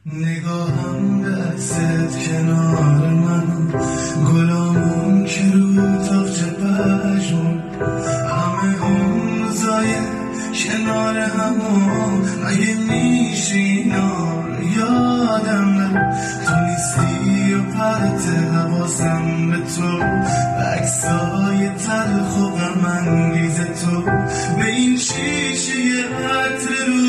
نگاهم به عکست کنار منو، گلامون که رو تاقچه پشمون، همه اون روزای کنار همون، مگه میشه اینا رو یادم نرو. تو نیستی و پرت حواسم به تو، به عکسای تلخ و غم انگیز تو، به این شیشه عطر رو